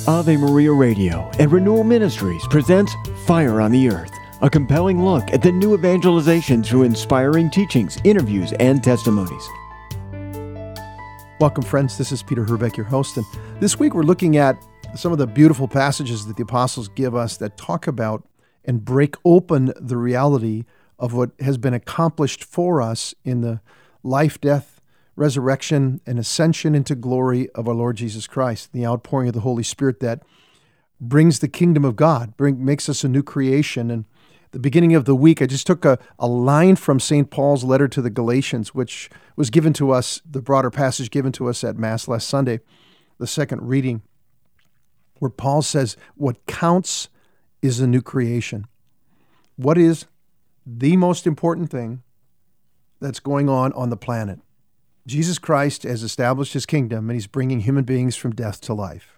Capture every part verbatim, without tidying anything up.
Ave Maria Radio and Renewal Ministries presents Fire on the Earth, a compelling look at the new evangelization through inspiring teachings, interviews, and testimonies. Welcome, friends. This is Peter Herbeck, your host, and this week we're looking at some of the beautiful passages that the apostles give us that talk about and break open the reality of what has been accomplished for us in the life, death, resurrection, and ascension into glory of our Lord Jesus Christ, the outpouring of the Holy Spirit that brings the kingdom of God, bring, makes us a new creation. And the beginning of the week, I just took a, a line from Saint Paul's letter to the Galatians, which was given to us, the broader passage given to us at Mass last Sunday, the second reading, where Paul says, what counts is a new creation. What is the most important thing that's going on on the planet? Jesus Christ has established his kingdom, and he's bringing human beings from death to life.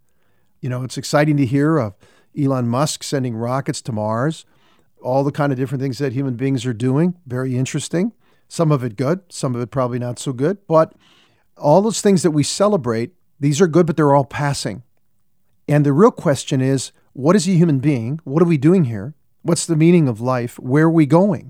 You know, it's exciting to hear of Elon Musk sending rockets to Mars, all the kind of different things that human beings are doing. Very interesting. Some of it good, some of it probably not so good. But all those things that we celebrate, these are good, but they're all passing. And the real question is, what is a human being? What are we doing here? What's the meaning of life? Where are we going?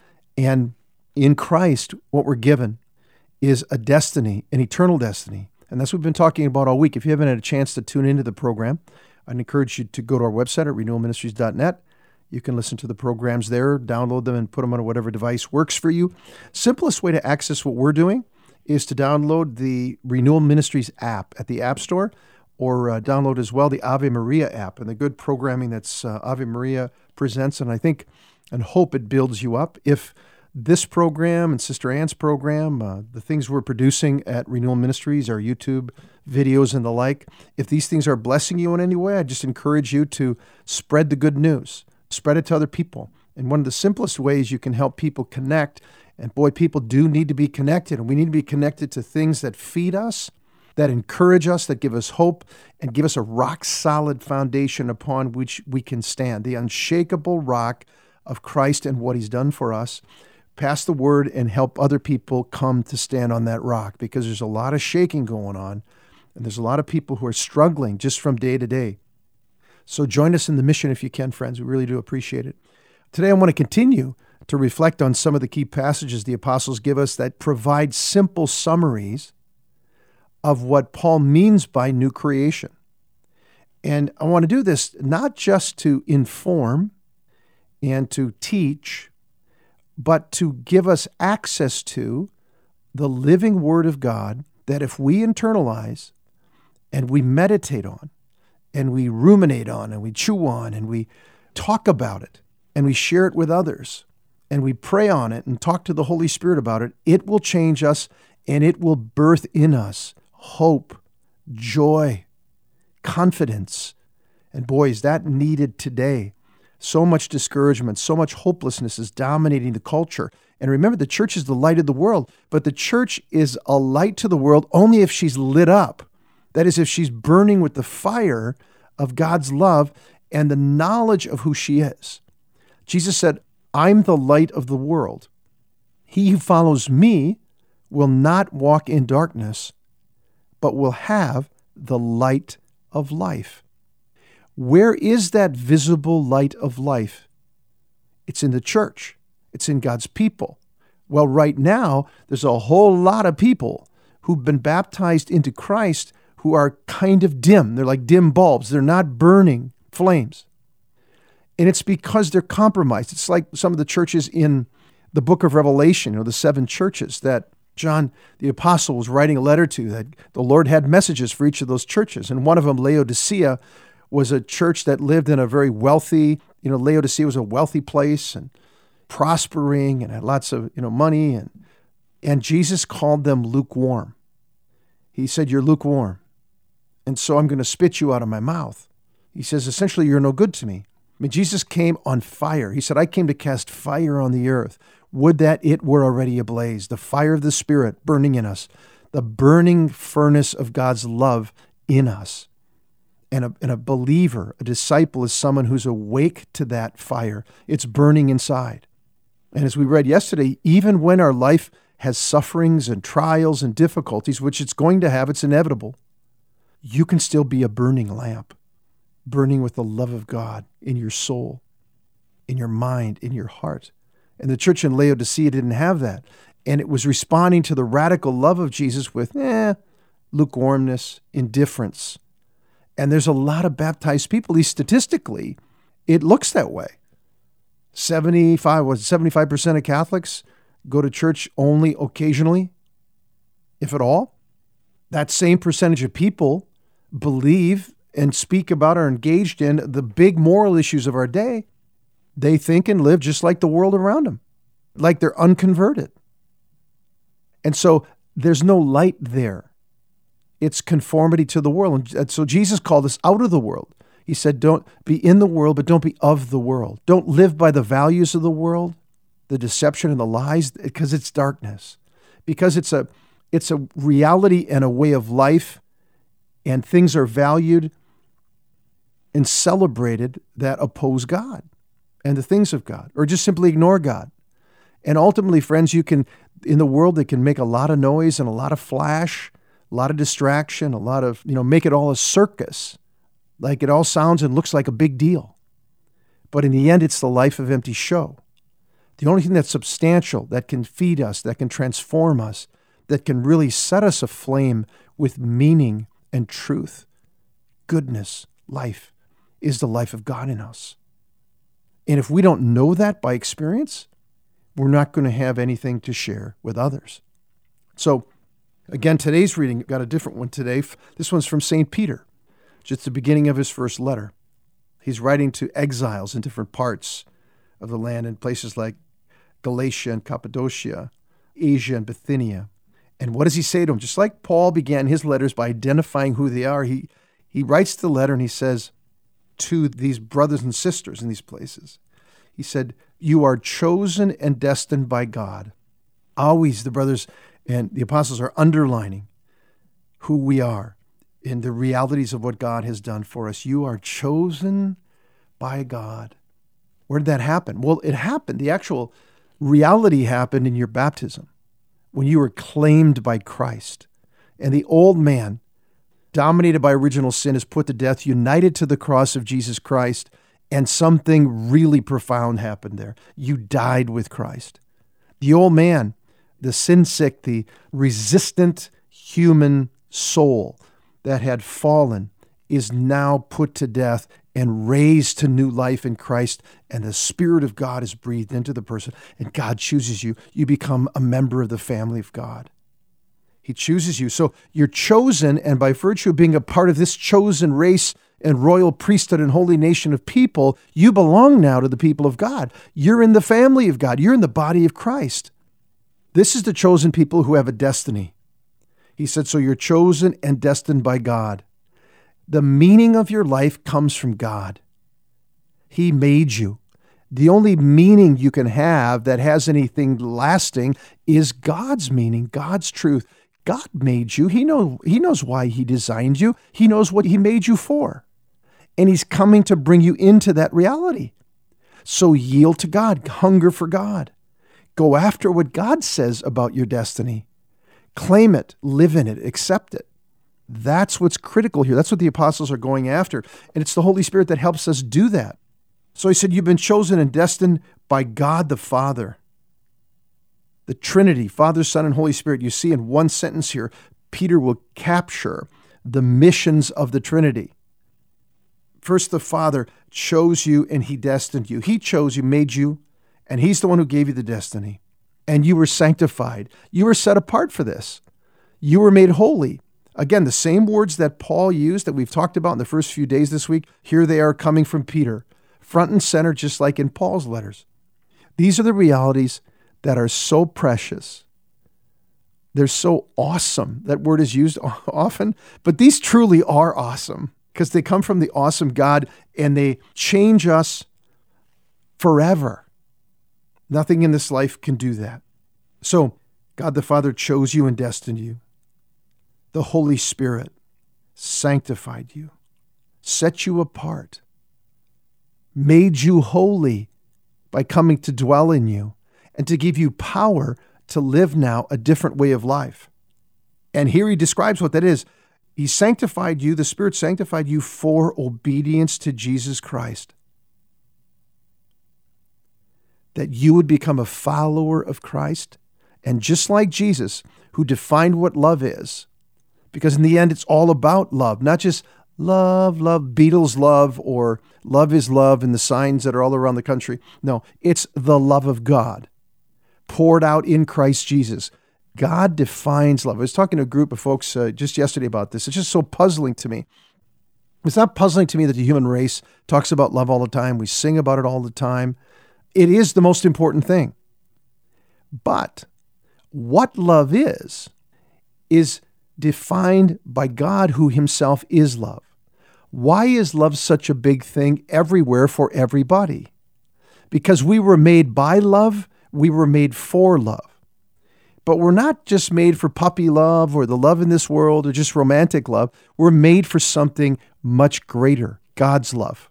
And in Christ, what we're given is a destiny, an eternal destiny. And that's what we've been talking about all week. If you haven't had a chance to tune into the program, I'd encourage you to go to our website at renewal ministries dot net. You can listen to the programs there, download them, and put them on whatever device works for you. Simplest way to access what we're doing is to download the Renewal Ministries app at the App Store, or uh, download as well the Ave Maria app and the good programming that's uh, Ave Maria presents. And I think and hope it builds you up. If this program and Sister Ann's program, uh, the things we're producing at Renewal Ministries, our YouTube videos and the like, if these things are blessing you in any way, I just encourage you to spread the good news. Spread it to other people. And one of the simplest ways you can help people connect, and boy, people do need to be connected, and we need to be connected to things that feed us, that encourage us, that give us hope, and give us a rock-solid foundation upon which we can stand, the unshakable rock of Christ and what he's done for us. Pass the word and help other people come to stand on that rock, because there's a lot of shaking going on, and there's a lot of people who are struggling just from day to day. So join us in the mission if you can, friends. We really do appreciate it. Today I want to continue to reflect on some of the key passages the apostles give us that provide simple summaries of what Paul means by new creation. And I want to do this not just to inform and to teach, but to give us access to the living Word of God that if we internalize and we meditate on and we ruminate on and we chew on and we talk about it and we share it with others and we pray on it and talk to the Holy Spirit about it, it will change us and it will birth in us hope, joy, confidence. And boy, is that needed today. So much discouragement, so much hopelessness is dominating the culture. And remember, the church is the light of the world, but the church is a light to the world only if she's lit up. That is, if she's burning with the fire of God's love and the knowledge of who she is. Jesus said, I'm the light of the world. He who follows me will not walk in darkness, but will have the light of life. Where is that visible light of life? It's in the church. It's in God's people. Well, right now, there's a whole lot of people who've been baptized into Christ who are kind of dim. They're like dim bulbs. They're not burning flames. And it's because they're compromised. It's like some of the churches in the book of Revelation, you know, the seven churches that John the Apostle was writing a letter to, that the Lord had messages for each of those churches. And one of them, Laodicea, was a church that lived in a very wealthy, you know, Laodicea was a wealthy place and prospering and had lots of, you know, money. And, and Jesus called them lukewarm. He said, you're lukewarm. And so I'm going to spit you out of my mouth. He says, essentially, you're no good to me. I mean, Jesus came on fire. He said, I came to cast fire on the earth. Would that it were already ablaze, the fire of the Spirit burning in us, the burning furnace of God's love in us. And a, and a believer, a disciple, is someone who's awake to that fire. It's burning inside. And as we read yesterday, even when our life has sufferings and trials and difficulties, which it's going to have, it's inevitable, you can still be a burning lamp, burning with the love of God in your soul, in your mind, in your heart. And the church in Laodicea didn't have that. And it was responding to the radical love of Jesus with, eh, lukewarmness, indifference. And there's a lot of baptized people, at least statistically, it looks that way. seventy-five, was it seventy-five percent of Catholics go to church only occasionally, if at all. That same percentage of people believe and speak about or are engaged in the big moral issues of our day. They think and live just like the world around them, like they're unconverted. And so there's no light there. It's conformity to the world. And so Jesus called us out of the world. He said, don't be in the world, but don't be of the world. Don't live by the values of the world, the deception and the lies, because it's darkness. Because it's a it's a reality and a way of life, and things are valued and celebrated that oppose God and the things of God, or just simply ignore God. And ultimately, friends, you can, in the world, they can make a lot of noise and a lot of flash, a lot of distraction, a lot of, you know, make it all a circus. Like it all sounds and looks like a big deal. But in the end, it's the life of empty show. The only thing that's substantial, that can feed us, that can transform us, that can really set us aflame with meaning and truth, goodness, life, is the life of God in us. And if we don't know that by experience, we're not going to have anything to share with others. So, again, today's reading, got a different one today. This one's from Saint Peter, just the beginning of his first letter. He's writing to exiles in different parts of the land in places like Galatia and Cappadocia, Asia and Bithynia. And what does he say to them? Just like Paul began his letters by identifying who they are, he, he writes the letter and he says to these brothers and sisters in these places, he said, you are chosen and destined by God. Always the brothers and the apostles are underlining who we are in the realities of what God has done for us. You are chosen by God. Where did that happen? Well, it happened. The actual reality happened in your baptism when you were claimed by Christ. And the old man, dominated by original sin, is put to death, united to the cross of Jesus Christ, and something really profound happened there. You died with Christ. The old man, the sin-sick, the resistant human soul that had fallen, is now put to death and raised to new life in Christ, and the Spirit of God is breathed into the person, and God chooses you. You become a member of the family of God. He chooses you. So you're chosen, and by virtue of being a part of this chosen race and royal priesthood and holy nation of people, you belong now to the people of God. You're in the family of God. You're in the body of Christ. This is the chosen people who have a destiny. He said, so you're chosen and destined by God. The meaning of your life comes from God. He made you. The only meaning you can have that has anything lasting is God's meaning, God's truth. God made you. He know, he knows why he designed you. He knows what he made you for. And he's coming to bring you into that reality. So yield to God. Hunger for God. Go after what God says about your destiny. Claim it. Live in it. Accept it. That's what's critical here. That's what the apostles are going after. And it's the Holy Spirit that helps us do that. So he said, you've been chosen and destined by God the Father. The Trinity, Father, Son, and Holy Spirit. You see in one sentence here, Peter will capture the missions of the Trinity. First, the Father chose you and he destined you. He chose you, made you, and he's the one who gave you the destiny. And you were sanctified. You were set apart for this. You were made holy. Again, the same words that Paul used that we've talked about in the first few days this week, here they are coming from Peter, front and center, just like in Paul's letters. These are the realities that are so precious. They're so awesome. That word is used often, but these truly are awesome because they come from the awesome God and they change us forever. Nothing in this life can do that. So God the Father chose you and destined you. The Holy Spirit sanctified you, set you apart, made you holy by coming to dwell in you and to give you power to live now a different way of life. And here he describes what that is. He sanctified you, the Spirit sanctified you for obedience to Jesus Christ. That you would become a follower of Christ. And just like Jesus, who defined what love is, because in the end, it's all about love, not just love, love, Beatles love, or love is love and the signs that are all around the country. No, it's the love of God poured out in Christ Jesus. God defines love. I was talking to a group of folks uh, just yesterday about this. It's just so puzzling to me. It's not puzzling to me that the human race talks about love all the time. We sing about it all the time. It is the most important thing. But what love is, is defined by God, who himself is love. Why is love such a big thing everywhere for everybody? Because we were made by love, we were made for love. But we're not just made for puppy love or the love in this world or just romantic love. We're made for something much greater, God's love.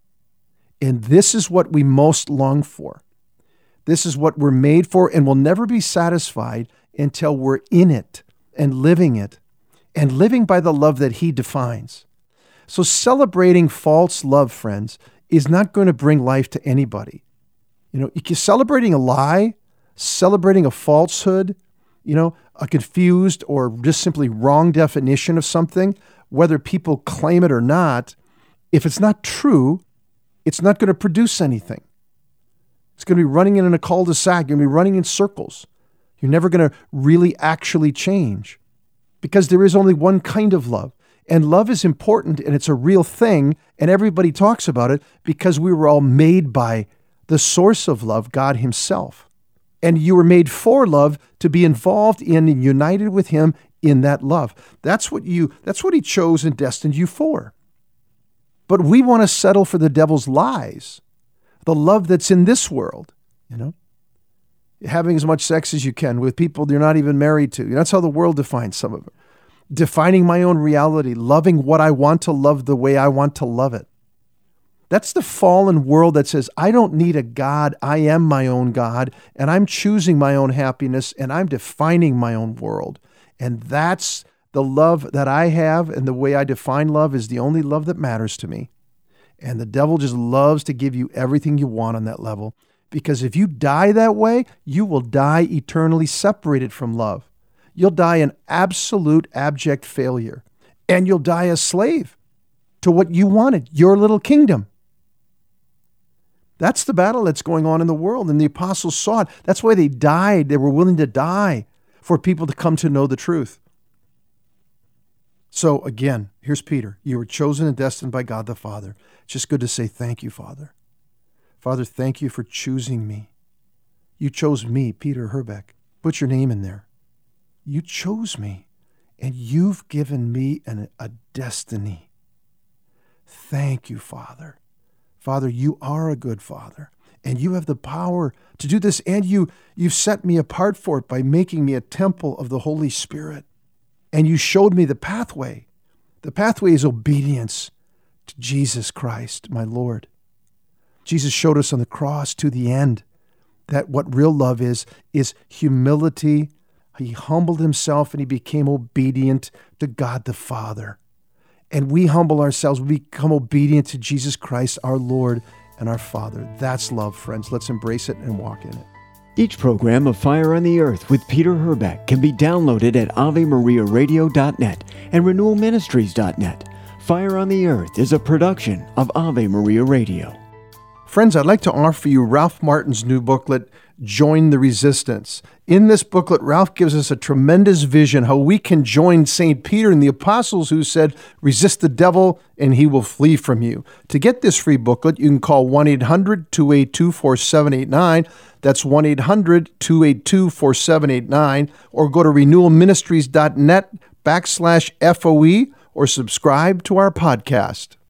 And this is what we most long for. This is what we're made for, and we'll never be satisfied until we're in it and living it and living by the love that he defines. So celebrating false love, friends, is not going to bring life to anybody. You know, celebrating a lie, celebrating a falsehood, you know, a confused or just simply wrong definition of something, whether people claim it or not, if it's not true, it's not going to produce anything. It's going to be running in a cul-de-sac. You're going to be running in circles. You're never going to really actually change because there is only one kind of love. And love is important, and it's a real thing, and everybody talks about it because we were all made by the source of love, God himself. And you were made for love, to be involved in and united with him in that love. That's what you, that's what he chose and destined you for. But we want to settle for the devil's lies, the love that's in this world, you know, having as much sex as you can with people you're not even married to. That's how the world defines some of it. Defining my own reality, loving what I want to love the way I want to love it. That's the fallen world that says, I don't need a God, I am my own God, and I'm choosing my own happiness, and I'm defining my own world. And that's the love that I have, and the way I define love is the only love that matters to me. And the devil just loves to give you everything you want on that level, because if you die that way, you will die eternally separated from love. You'll die an absolute abject failure, and you'll die a slave to what you wanted, your little kingdom. That's the battle that's going on in the world, and the apostles saw it. That's why they died. They were willing to die for people to come to know the truth. So again, here's Peter. You were chosen and destined by God the Father. It's just good to say thank you, Father. Father, thank you for choosing me. You chose me, Peter Herbeck. Put your name in there. You chose me, and you've given me an, a destiny. Thank you, Father. Father, you are a good Father, and you have the power to do this, and you, you've set me apart for it by making me a temple of the Holy Spirit. And you showed me the pathway. The pathway is obedience to Jesus Christ, my Lord. Jesus showed us on the cross to the end that what real love is, is humility. He humbled himself and he became obedient to God the Father. And we humble ourselves, we become obedient to Jesus Christ, our Lord and our Father. That's love, friends. Let's embrace it and walk in it. Each program of Fire on the Earth with Peter Herbeck can be downloaded at ave maria radio dot net and renewal ministries dot net. Fire on the Earth is a production of Ave Maria Radio. Friends, I'd like to offer you Ralph Martin's new booklet, Join the Resistance. In this booklet, Ralph gives us a tremendous vision how we can join Saint Peter and the apostles who said, resist the devil and he will flee from you. To get this free booklet, you can call one eight hundred two eight two four seven eight nine. That's one eight hundred two eight two four seven eight nine. Or go to renewal ministries dot net backslash F O E or subscribe to our podcast.